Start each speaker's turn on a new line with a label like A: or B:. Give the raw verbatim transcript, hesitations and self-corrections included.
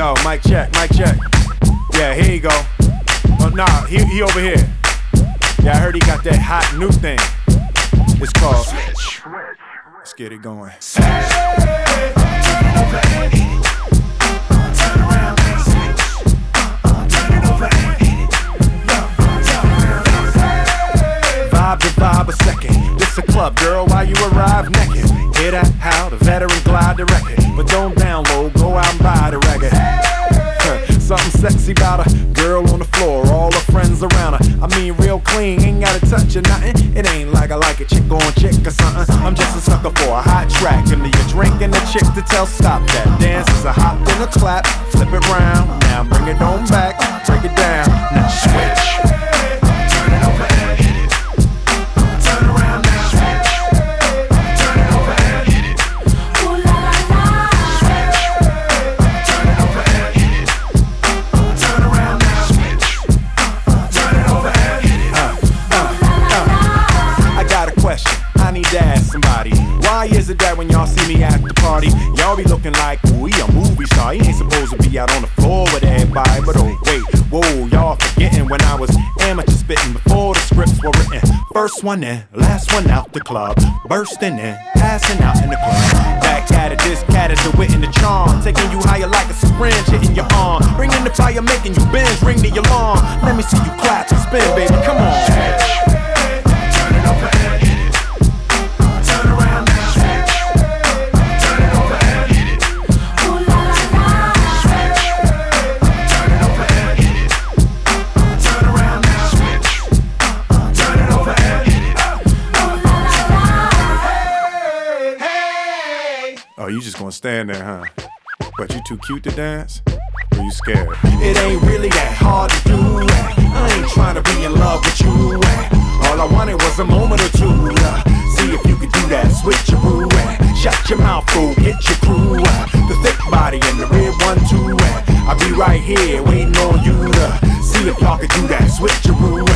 A: Yo, mic check, mic check. Yeah, here you go. Oh, nah, he, he over here. Yeah, I heard he got that hot new thing. It's called Switch. Let's get it going. Hey, turn it over and hit it. Turn around and switch. Turn it over and hit it. Turn around and switch. Vibe to vibe a second. This a club, girl, while you arrive naked. Hear that? How the veteran glide the record. But don't download, go out and buy the record. Something sexy about a girl on the floor, all her friends around her. I mean real clean, ain't gotta touch or nothing. It ain't like I like a chick on chick or something. I'm just a sucker for a hot track. And you're drinking a chick to tell stop that. Dance is a hop and a clap, flip it round. Now bring it on back, break it down. Now switch. Turn it over and hit it. Turn around now. Switch. Turn it over and hit it. Ooh la la la. Switch. Turn it over and hit it. Turn around now. Switch. Turn it over and hit it. Uh, uh, uh. I got a question. I need to ask somebody. Why is it that when y'all see me at the party, y'all be looking like, ooh, he a movie star? He ain't supposed to be out on the floor with everybody. But oh wait, whoa, y'all forgetting when I was amateur spitting before the scripts were written. First one in, last one out the club, bursting in, passing out in the club. Back at it, this cat is the wit and the charm, taking you higher like a syringe hitting your arm, bringing the fire, making you bend, ring the alarm. Let me see you clap and spin, baby, come on. Turn it over and hit it. Turn around now. Switch. Turn it over and hit it. Ooh la la la. Switch. Turn it over and hit it. Turn around now. Switch. Turn it over and hit it. Ooh la la la. Hey, hey. Oh, you just gonna stand there, huh? But you too cute to dance? Or you scared? It ain't really that hard to do. I ain't trying to be in love with you. All I wanted was a moment or two. See if you could do that switcheroo. Shut your mouth, fool, get your crew. The thick body and the red one too. I'll be right here waiting on you to see if y'all could do that switcheroo.